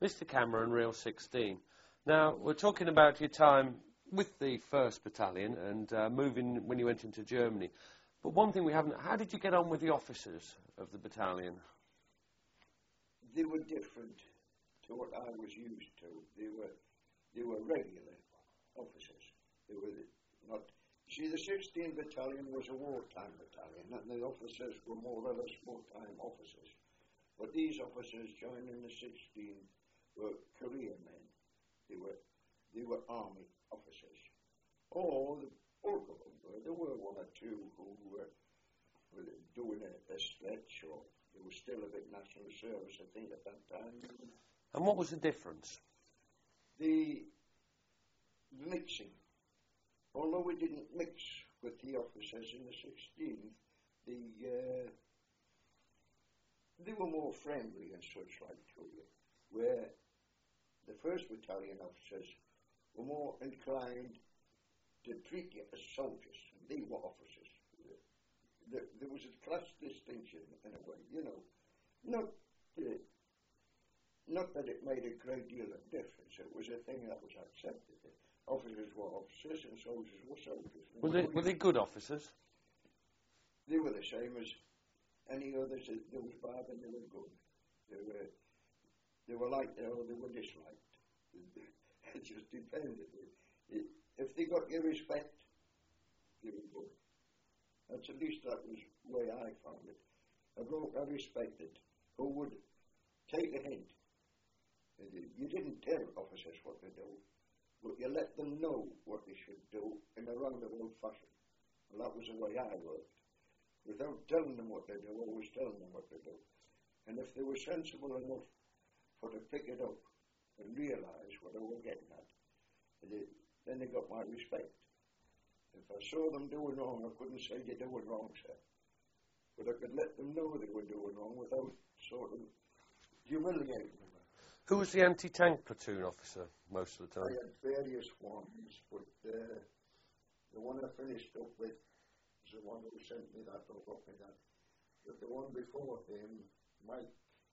Mr. Cameron, Reel 16. Now, we're talking about your time with the 1st Battalion and moving when you went into Germany. But one thing we haven't, how did you get on with the officers of the battalion? They were different to what I was used to. They were regular officers. They were not. See, the 16th Battalion was a wartime battalion, and the officers were more or less wartime officers. But these officers joining the 16th were career men. They were army officers. All the bulk of them were. There were one or two who were doing a stretch, or there was still a bit national service, I think, at that time. And what was the difference? The mixing. Although we didn't mix with the officers in the 16th, they were more friendly and such like to you, where the 1st Battalion officers were more inclined to treat you as soldiers, and they were officers. There was a class distinction in a way, you know. Not that it made a great deal of difference. It was a thing that was accepted. Officers were officers and soldiers were soldiers. Were they good officers? They were the same as any others. There was bad and they were good. They were liked or they were disliked. It just depended. If they got your respect, they were good. That's at least that was the way I found it. A bloke I respected who would take a hint. You didn't tell officers what to do, but you let them know what they should do in a roundabout fashion. And that was the way I worked. Without telling them what to do, always telling them what to do. And if they were sensible enough for to pick it up and realise what they were getting at, then they got my respect. If I saw them doing wrong, I couldn't say you're doing wrong, sir. But I could let them know they were doing wrong without sort of humiliating them. Who was the anti-tank platoon officer most of the time? I had various ones, but the one I finished up with was the one who sent me that or got me that. But the one before him, Mike,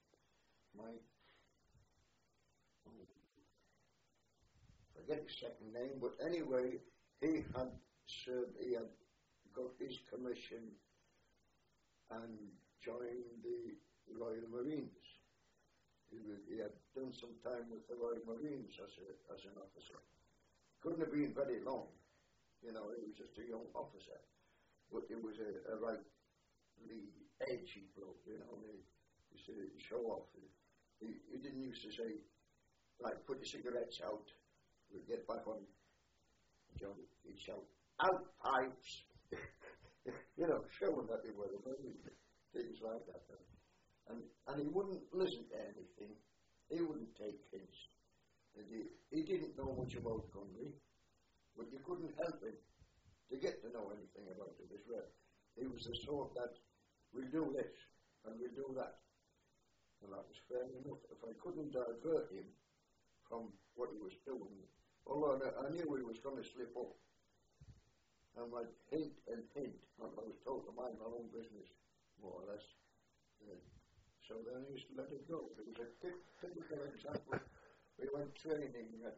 forget his second name, but anyway, he had got his commission and joined the Royal Marines. He had done some time with the Royal Marines as an officer. Couldn't have been very long, you know, he was just a young officer. But he was a rightly edgy bloke, you know, he used to show off. He didn't used to say, like, put your cigarettes out, we'll get back on. He'd shout, out pipes! You know, showing that they were the Marines, things like that. And he wouldn't listen to anything. He wouldn't take hints. He didn't know much about gunnery, but you couldn't help him to get to know anything about it as well. He was the sort that, we'll do this, and we'll do that. And that was fair enough. If I couldn't divert him from what he was doing, although I knew he was going to slip up, and I'd hint and hint, and I was told to mind my own business, more or less. So then I used to let it go. It was a typical example. We went training at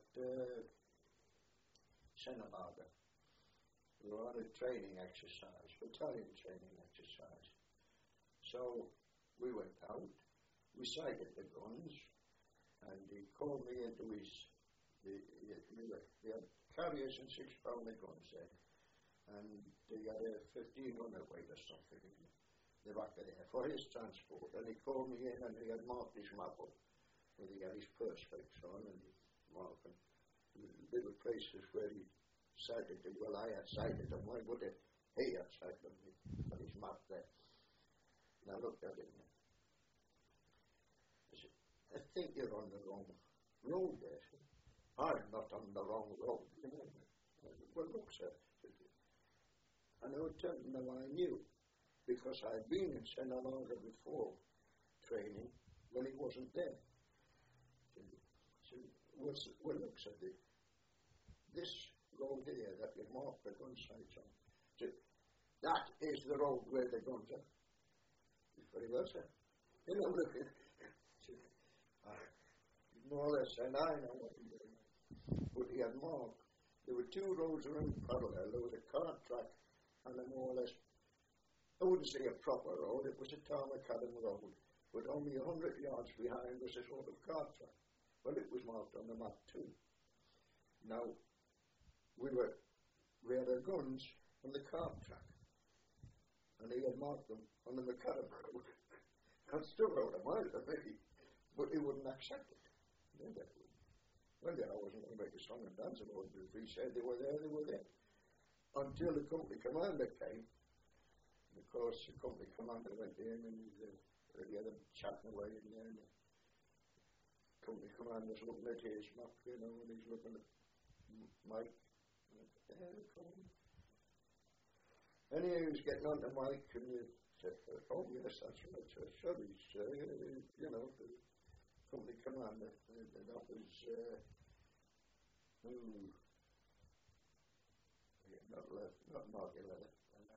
Sennabaga. We were on a training exercise, battalion training exercise. So we went out, we sighted the guns, and he called me into his, he had carriers and 6-pounder guns then, and he had a 1500 weight or something in the back of there for his transport. And he called me in and he had marked his map up, and he had his perspex on and marking little places where he sighted them. Well, I had sighted them, why would it? He had sighted them on his map there. And I looked at it and I said, I think you're on the wrong road there, sir. I'm not on the wrong road. You know? Well, look, sir. And I would tell him now I knew, because I'd been in Sennabaga before training when he wasn't there. So, well, look, said he, this road here that you marked the gun sights on, so that is the road where the guns are. Very well, sir. You know, look, more or less, and I know what he did. But he had marked. There were two roads running parallel. There was a cart track and a more or less, I wouldn't say a proper road, it was a Tarmacadam road, but only 100 yards behind was a sort of cart track. Well, it was marked on the map too. Now, we had our guns on the cart track, and he had marked them on the Macadam road. That's still about a mile to me, but he wouldn't accept it. Well, then I wasn't going to make a song and dance about it. If he said they were there, they were there. Until the company commander came. And of course, the company commander went in and they had them chatting away in there. And the company commander's looking at his map, you know, and he's looking at Mike. Anyway, he was getting on to Mike and he said, oh, yes, that's right, sir. Sure, he's, you know, the company commander. That was, not Mark Leather.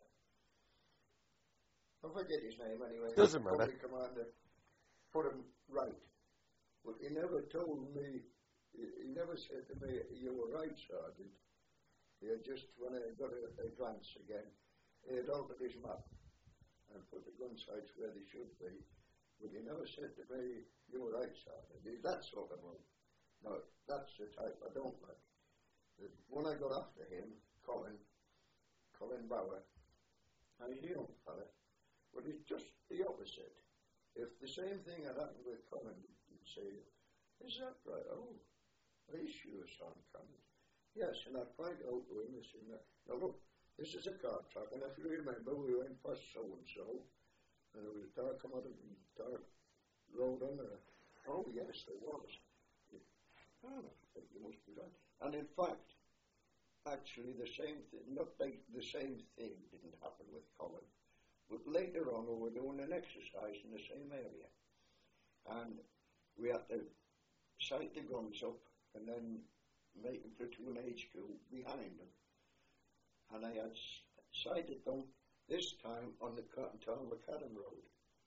I forget his name anyway. Doesn't matter. The company commander put him right. But he never told me, he never said to me, you were right, Sergeant. He had just, when I got a glance again, he had altered his map and put the gun sights where they should be. But he never said to me, you were right, Sergeant. He's that sort of one. No, that's the type I don't like. When I got after him, Colin Bauer, and he's a young fella, but he's just the opposite. If the same thing had happened with Colin, you'd say, is that right? Oh, are you sure, son, Colin? Yes, and I'd point out to him, now look, this is a car track, and if you remember, we went past so-and-so, and there was a car come out of the dark road on there. Oh, yes, there was. Oh, you must be right. And in fact, actually the same thing, not like the same thing didn't happen with Colin, but later on we were doing an exercise in the same area. And we had to sight the guns up and then make a platoon HQ behind them. And I had sighted them this time on the Tarmacadam road.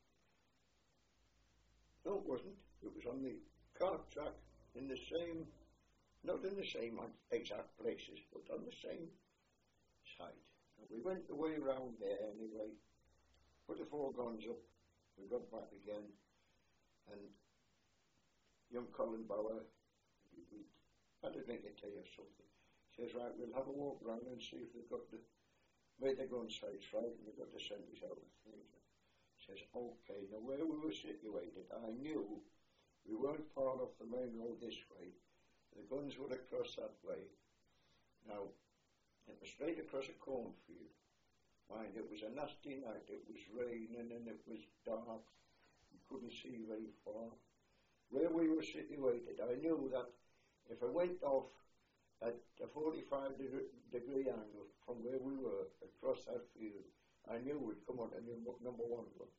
No, it wasn't. It was on the cart track in the same, not in the same exact places, but on the same site. And we went the way around there anyway, put the four guns up, we got back again, and young Colin Bauer, I don't think he'd tell you something, says, right, we'll have a walk round and see if they've got made the gun sights right and they've got the centres out and things. Says, okay, now where we were situated, I knew we weren't far off the main road this way. The guns were across that way. Now, it was straight across a cornfield. Mind, it was a nasty night. It was raining and it was dark. You couldn't see very far. Where we were situated, I knew that if I went off at a 45-degree angle from where we were across that field, I knew we'd come on to number one gun.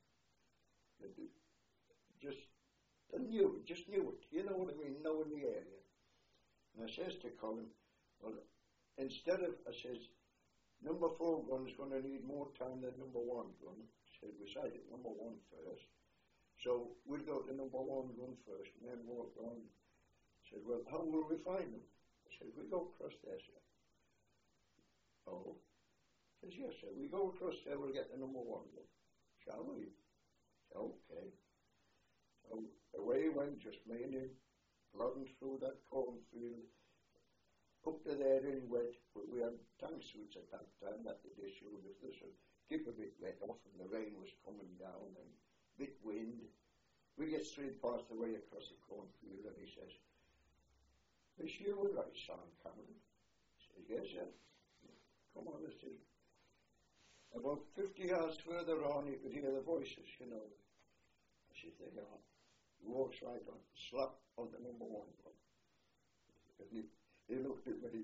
Just knew it. You know what I mean? Knowing the area. And I says to Colin, well, instead of, I says, number 4 gun's going to need more time than number 1 gun. I said, we sighted number 1 first. So we'll go to number 1 gun first and then walk on. I said, well, how will we find them? I said, we go across there, sir. Oh. I says, yes, sir. We go across there, we'll get the number 1 gun. Shall we? Okay. So away went, just me and him, plodding through that cornfield, up to there in wet, but we had tank suits at that time, that did issue with us. So keep a bit wet off, and the rain was coming down, and bit wind. We get straight past the way across the cornfield, and he says, is you all right, son, Cameron? I says, yes, sir. Come on, I says. About 50 yards further on, you could hear the voices, you know. I says, there you are. He walks right on, slap on the number 1 gun. And he looked at me,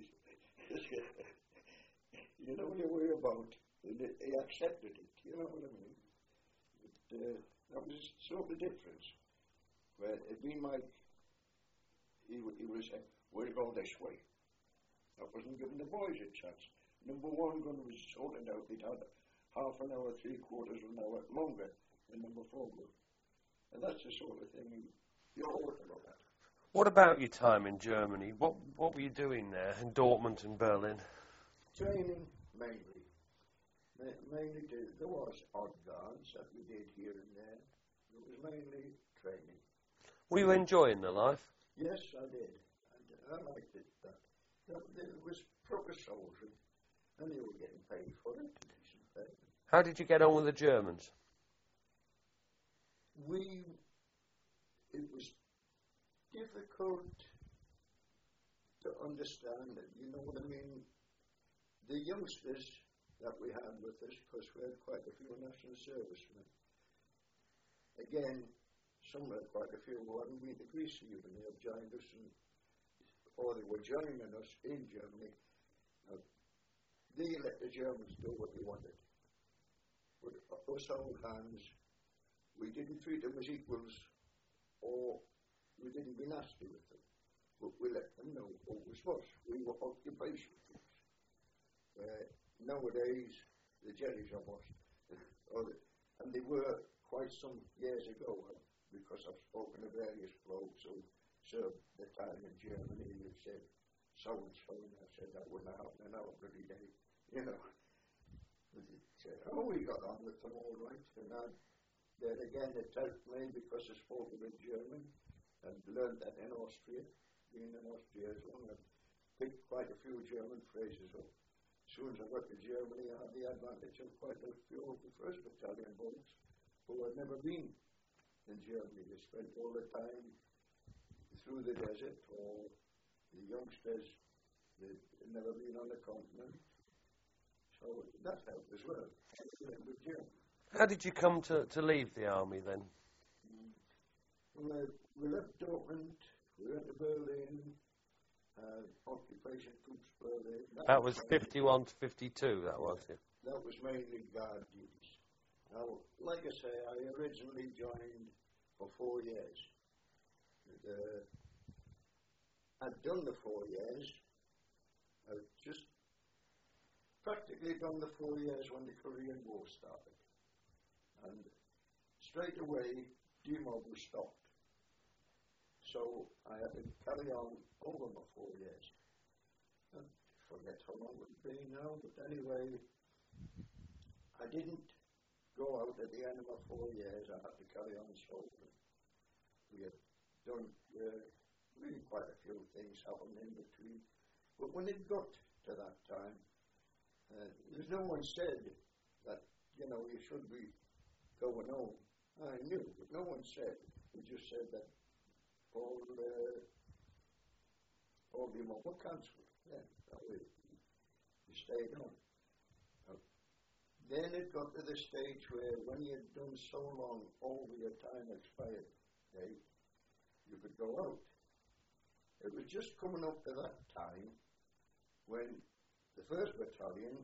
you know your way about, and he accepted it, you know what I mean? But, that was sort of difference, where it'd been like, he would say, we'll go this way. That wasn't giving the boys a chance. Number 1 gun was sorted out, it had half an hour, 3/4 of an hour longer than number 4 gun. And that's the sort of thing you ought to look at. What about your time in Germany? What were you doing there in Dortmund and Berlin? Training, mainly. Mainly, there was odd dance that we did here and there. It was mainly training. Were you enjoying the life? Yes, I did. I liked it. It was proper soldiering, and you were getting paid for it. Decent pay. How did you get on with the Germans? It was difficult to understand it. You know what I mean? The youngsters that we had with us, because we had quite a few national servicemen. Again, some had quite a few who hadn't been to Greece even. They had joined us, or they were joining us in Germany. They let the Germans do what they wanted. But us old hands, we didn't treat them as equals, or we didn't be nasty with them. But we let them know what was us. We were occupation troops. Nowadays, the Jerry's almost, and they were quite some years ago, because I've spoken to various blokes who served the time in Germany, and they've said, so and so, and I said, that wouldn't happen in our bloody day, you know. Said, we got on with them all right, and then again it helped me because I spoke a bit German, and learned that in Austria, being in Austria as well, I picked quite a few German phrases up. As soon as I got to Germany, I had the advantage of quite a few of the 1st Battalion boys who had never been in Germany. They spent all the time through the desert, or the youngsters, they'd never been on the continent. So that helped as well. With German. How did you come to leave the army then? Well, we left Dortmund, we went to Berlin, occupation troops Berlin. That was 51 to 52, that was it? That was mainly guard duties. Now, like I say, I originally joined for 4 years. I'd done the 4 years. I'd just practically done the 4 years when the Korean War started. And straight away, demob was stopped. So I had to carry on over my 4 years. I forget how long it would be now, but anyway, I didn't go out at the end of my 4 years. I had to carry on soldiering. We had done really quite a few things happened in between. But when it got to that time, there's no one said that, you should be going home. I knew, but no one said. We just said that all the were cancelled. Yeah, that way you stayed on. Then it got to the stage where when you'd done so long over your time expired date, you could go out. It was just coming up to that time when the 1st Battalion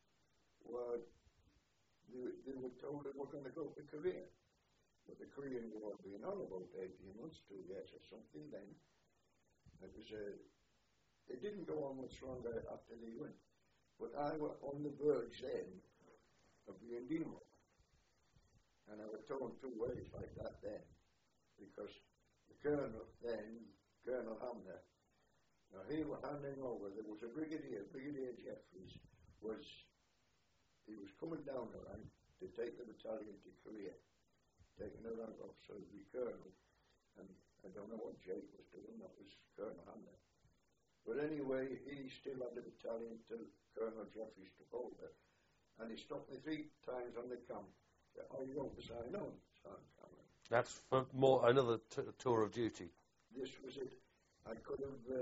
they were told they were going to go to Korea. But the Korean War being on about 18 months, 2 years or something then, it was they didn't go on much longer after they went. But I was on the verge then of being demobbed. And I was told 2 ways like that then. Because the Colonel then, Colonel Hamner, now he was handing over, there was a Brigadier Jeffries, he was coming down the rank to take the battalion to Korea. Taking the rank off, so he'd be Colonel. And I don't know what Jake was doing, that was Colonel Hamner. But anyway, he still had the battalion till Colonel Jeffries took over. And he stopped me 3 times on the camp. Said, you going to sign on? That's for another tour of duty. This was it. I could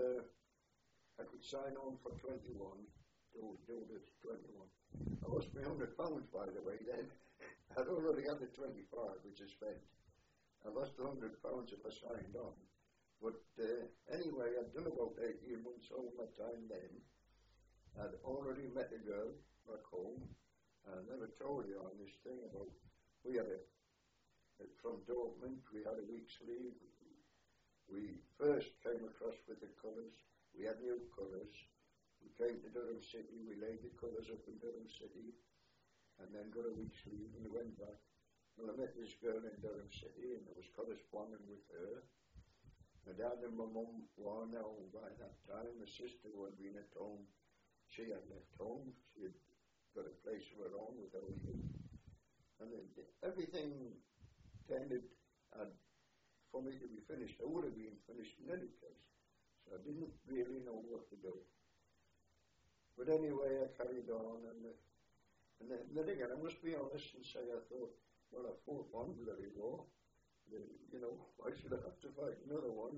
sign on for 21, do this 21. I lost my £100, by the way, then. I'd already had the 25, which I spent. I lost £100 if I signed on. But anyway, I'd done about 18 months over my time then. I'd already met a girl back home. I never told you on this thing about, we had from Dortmund, we had a week's leave. We first came across with the colours. We had new colours. We came to Durham City. We laid the colours up in Durham City. And then got a week's leave and we went back. Well, I met this girl in Durham City and I was corresponding with her. My dad and my mum were now by that time. My sister who had been at home, she had left home. She had got a place of her own with her husband. And everything tended for me to be finished. I would have been finished in any case. So I didn't really know what to do. But anyway, I carried on. And then again, I must be honest and say I thought, well, I fought one bloody war. You know, why should I have to fight another one?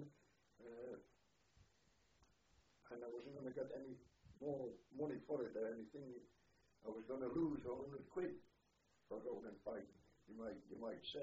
And I wasn't going to get any more money for it or anything. I was going to lose 100 quid for going and fighting, you might say.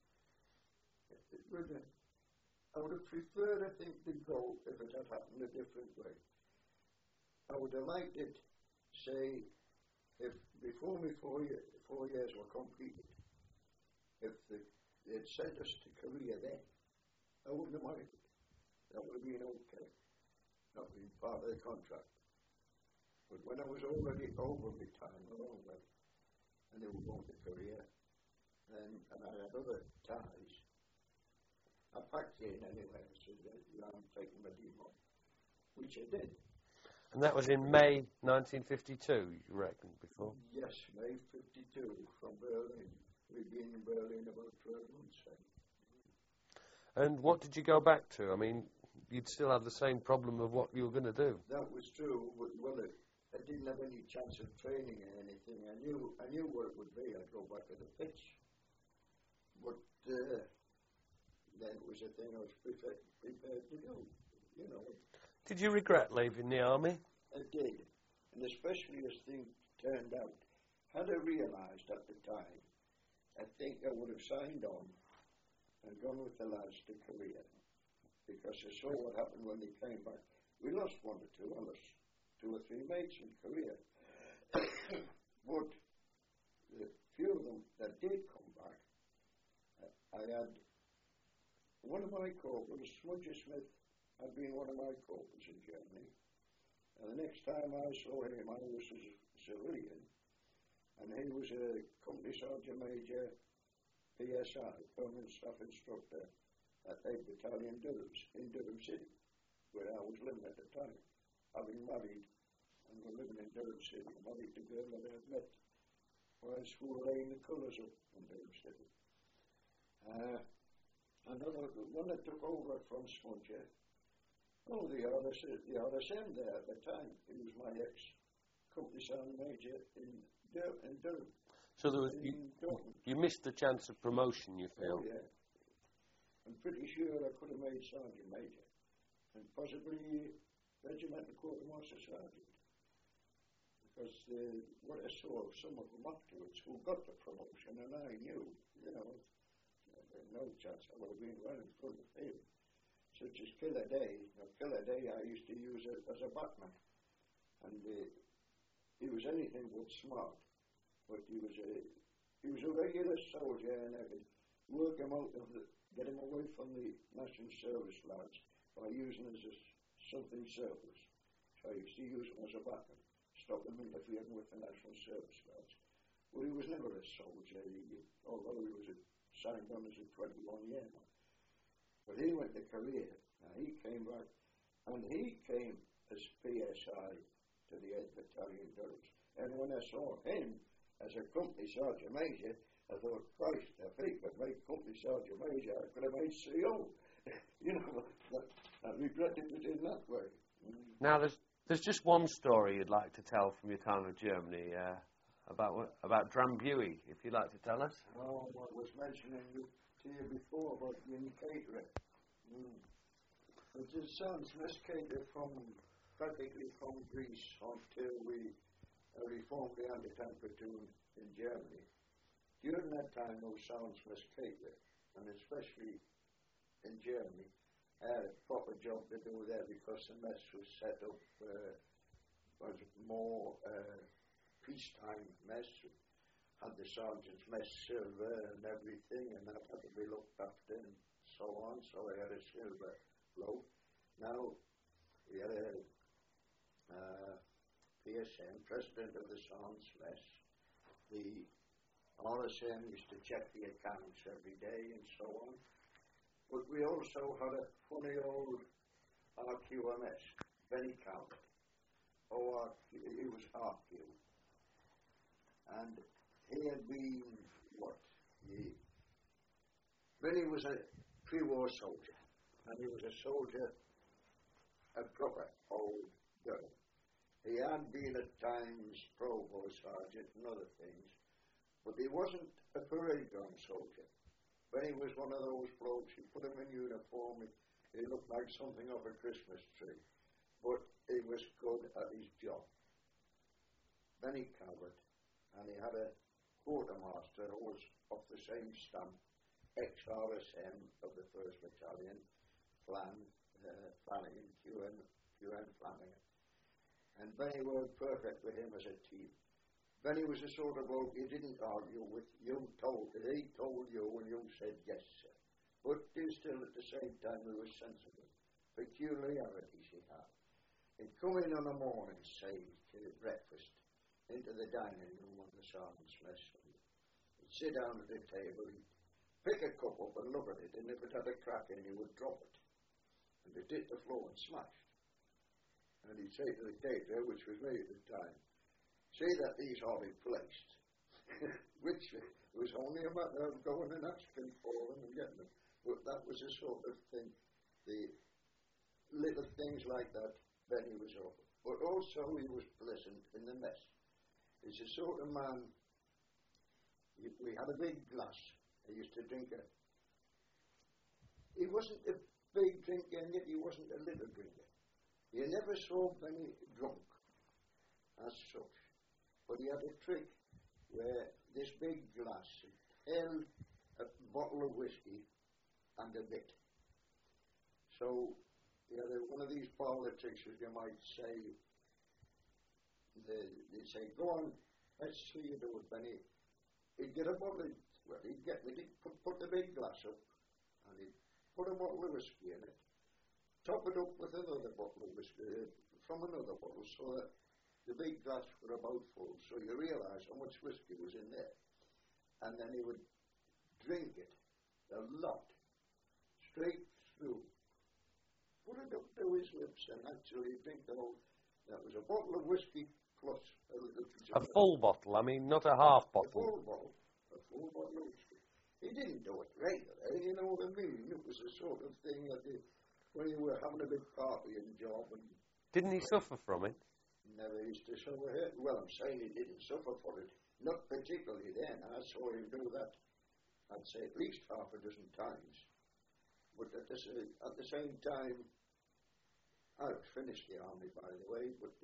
I would have preferred, I think, to go if it had happened a different way. I would have liked it, say, if before my 4 years were completed, if they'd sent us to Korea then, I wouldn't have minded. That would have been okay. That would have been part of the contract. But when I was already over my time, and they were going to Korea, and I had other ties, I packed in anyway. I said, I'm taking my demo, which I did. And that was in May 1952, you reckon, before? Yes, May 52, from Berlin. We'd been in Berlin about 12 months then. And what did you go back to? I mean, you'd still have the same problem of what you were going to do. That was true, but I didn't have any chance of training or anything. I knew what it would be. I'd go back to the pitch. But then it was a thing I was prepared to do, you know. Did you regret leaving the army? I did, and especially as things turned out. Had I realised at the time, I think I would have signed on and gone with the lads to Korea, because I saw what happened when they came back. We lost one or two. I lost 2 or 3 mates in Korea. But the few of them that did come back, I had one of my corporals, Smudger Smith, had been one of my corporals in Germany. And the next time I saw him, I was a civilian, and he was a company sergeant major, PSI, permanent staff instructor at 8th Battalion Durham, in Durham City, where I was living at the time, having married, and we're living in Durham City, married the girl that I had met whilst we were laying the colours up in Durham City. Another one that took over from Smudger, the RSM there at the time, he was my ex-company sergeant major in Durham. So there was, you missed the chance of promotion, you feel? Oh, yeah. I'm pretty sure I could have made sergeant major, and possibly regimental quartermaster sergeant. Because what I saw of some of them afterwards who got the promotion, and I knew, you know, there's no chance I would have been right in front of him. Such as Killer Day. Now, Killer Day I used to use it as a backman, and he was anything but smart, but he was a regular soldier, and I could work him out get him away from the National Service lads by using him as something surplus. So I used to use him as a backman, stop him interfering with the National Service lads. Well, he was never a soldier, although he was signed on as a 21-year man. But he went to Korea. Now he came back, and he came as PSI to the 8th Battalion Durham. And when I saw him as a company sergeant major, I thought, Christ, if he could make company sergeant major, I could have made CO. You know, I regretted it in that way. Now, there's just one story you'd like to tell from your time in Germany about Drambuie, if you'd like to tell us. Oh, I was mentioning to you before about the caterer. It sounds Miss Cater practically from Greece until we reformed the anti-tank platoon in Germany. During that time, those sounds Miss Cater, and especially in Germany, I had a proper job to do there because the mess was set up was more peacetime mess. Had the sergeant's mess silver and everything, and that had to be looked after and so on. So I had a silver loaf. Now we had a PSM, president of the Sergeant's mess. The RSM used to check the accounts every day and so on. But we also had a funny old RQMS, Benny Calvert. He was RQ. And he had been, Benny was a pre-war soldier. And he was a soldier, a proper old girl. He had been at times provost sergeant and other things, but he wasn't a parade ground soldier. Benny was one of those blokes, you put him in uniform, he looked like something off a Christmas tree, but he was good at his job. Benny Calvert, and he had a quartermaster who was of the same stamp, ex-RSM of the 1st Battalion, Flanagan, QN Flanagan. And Benny worked perfect with him as a team. Benny was the sort of bloke you didn't argue with. He told you and you said yes, sir. But still at the same time he was sensible. Peculiarities he had. He'd come in on a morning, say, to breakfast, into the dining room on the sergeant's mess. He'd sit down at the table, he'd pick a cup up and look at it, and if it had a crack in it, he would drop it. And it hit the floor and smashed. And he'd say to the caterer, which was me at the time, "See that these are replaced," which was only a matter of going and asking for them and getting them. But that was the sort of thing, the little things like that, Benny was over. But also he was pleasant in the mess. He's the sort of man, we had a big glass, he used to drink it. He wasn't a big drinker and yet he wasn't a little drinker. You never saw Benny drunk as such. But he had a trick where this big glass held a bottle of whiskey and a bit. So he had one of these parlour tricks, as you might say. They'd say, "Go on, let's see you do it, Benny." He'd get a bottle, he'd put the big glass up and he'd put a bottle of whiskey in it, top it up with another bottle of whiskey from another bottle so that the big glass were about full, so you realise how much whiskey was in there. And then he would drink it, a lot, straight through. Put it up to his lips and actually drink the whole. That was a bottle of whiskey plus a little bit of a full bottle, I mean, not a half bottle. A full bottle of whiskey. He didn't do it regularly, you know what I mean? It was the sort of thing that when you were having a big party and job. And didn't he suffer from it? Never used to suffer it. Well, I'm saying he didn't suffer for it. Not particularly then. I saw him do that, I'd say at least half a dozen times. But at the same time, I finished the army, by the way, but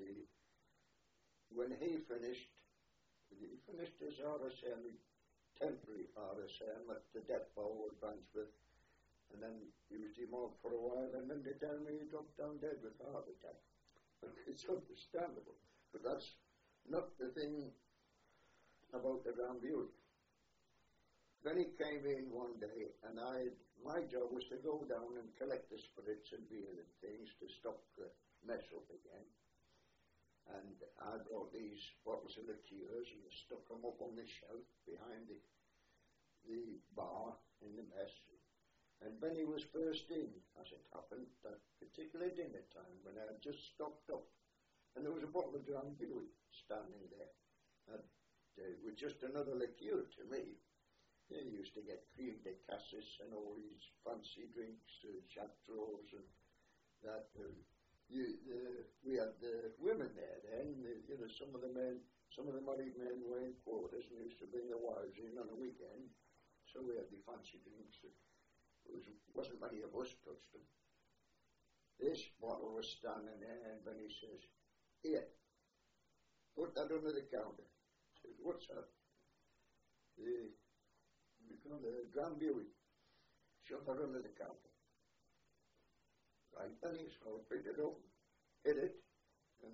when he finished his RSM, temporary RSM at the depot at Bransworth, and then he was demobbed for a while, and then they tell me he dropped down dead with a heart attack. It's understandable, but that's not the thing about the Grand Buick. Then he came in one day, and my job was to go down and collect the spirits and beer and things to stop the mess up again. And I brought these bottles of liqueurs and stuck them up on the shelf behind the bar in the mess. And Benny was first in, as it happened, that particular dinner time when I had just stocked up. And there was a bottle of Grand Buick standing there. And it was just another liqueur to me. He used to get cream de cassis and all these fancy drinks, Chartreuse and that. We had the women there then. Some of the married men were in quarters and used to bring their wives in on a weekend. So we had the fancy drinks. Wasn't many of us touched them. This bottle was standing there, and Benny says, "Here, put that under the counter." I said, "What's that?" The Grand Buick. Shut that under the counter. Right, Benny, so I picked it up, hit it, and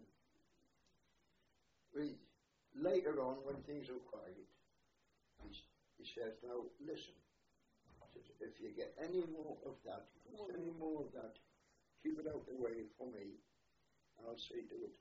later on, when things were quiet, he says, "Now, listen. If you get any more of that, keep it out the way for me. I'll see to it."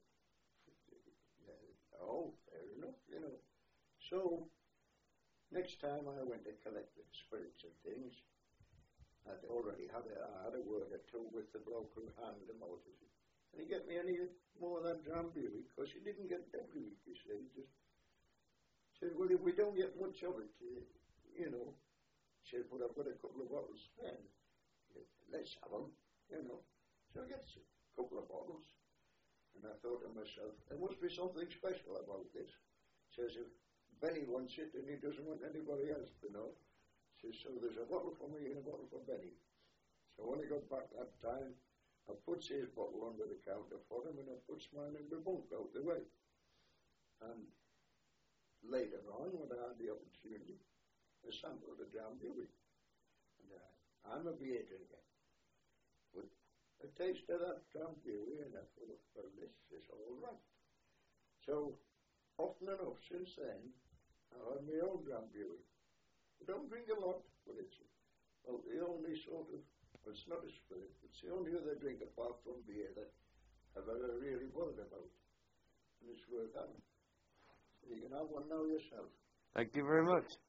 Oh, fair enough, So, next time I went to collect the spirits and things, I'd already had a word or two with the bloke who handed him out. And he get me any more of that Drambuie, because he didn't get it every week, you see. He just said, well, if we don't get much of it, you know, said, but I've got a couple of bottles spare. Let's have them, you know. So I get a couple of bottles. And I thought to myself, there must be something special about this. Says, if Benny wants it and he doesn't want anybody else to know. Says, so there's a bottle for me and a bottle for Benny. So when I got back that time, I put his bottle under the counter for him and I put mine in the bunk out the way. And later on, when I had the opportunity, I sampled the Drambuie. And I'm a beer drinker. But a taste of that Drambuie and I thought, well, this is all right. So, often enough since then, I've had my own Drambuie. I don't drink a lot, but it's, well, the only sort of, well, it's not a spirit, it's the only other drink apart from beer that I've ever really bothered about. And it's worth having. So you can have one now yourself. Thank you very much.